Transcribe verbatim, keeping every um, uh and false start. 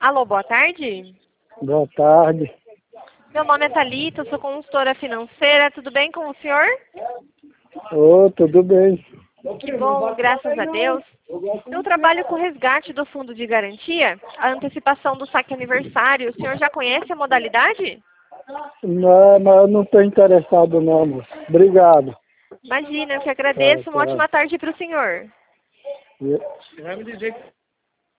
Alô, boa tarde. Boa tarde. Meu nome é Thalita, eu sou consultora financeira. Tudo bem com o senhor? Ô, tudo bem. Que bom, graças a Deus. Eu trabalho com o resgate do fundo de garantia, a antecipação do saque aniversário. O senhor já conhece a modalidade? Não, mas eu não estou interessado não, moço. Obrigado. Imagina, eu que Tchau, agradeço. Uma tchau. ótima tarde para o senhor. E-